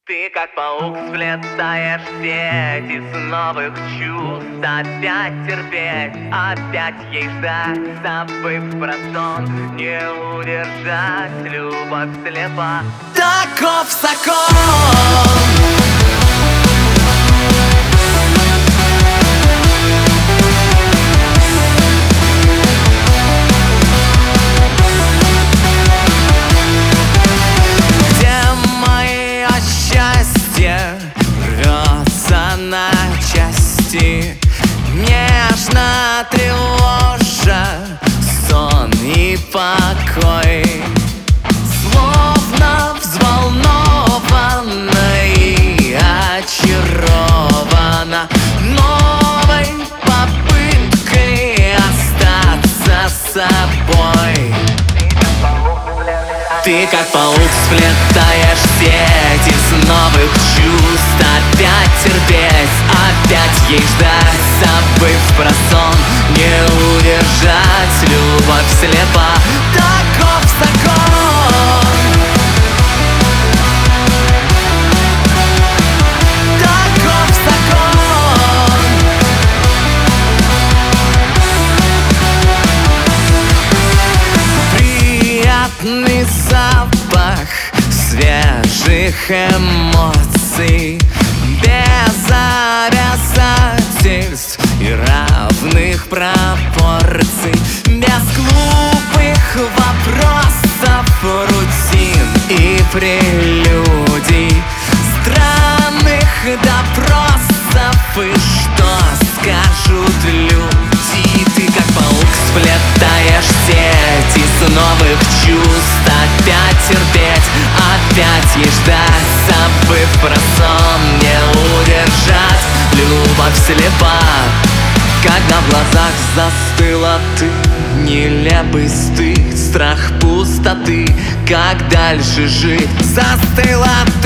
Ты как паук сплетаешь сети с новых чувств. Опять терпеть, опять ей ждать, забыв про сон, не удержать, любовь слепа. Таков закон. Рвется на части, нежно тревожа сон и покой. Словно взволнована и очарована новой попыткой остаться собой. Ты как паук сплетаешь сеть из новых чувств. Опять терпеть, опять ей ждать, забыв про сон, не удержать, любовь слепа. Таков закон. Таков закон. Приятный запах свежих эмоций, без обязательств и равных пропорций, без глупых вопросов, рутин и прелюдий, странных допросов и что скажут люди. Ты как паук сплетаешь сеть из новых чувств. Опять терпеть, опять ей ждать, забыв про сон, не удержать, любовь слепа. Когда в глазах застыла ты, нелепый стыд, страх пустоты, как дальше жить? Застыла ты.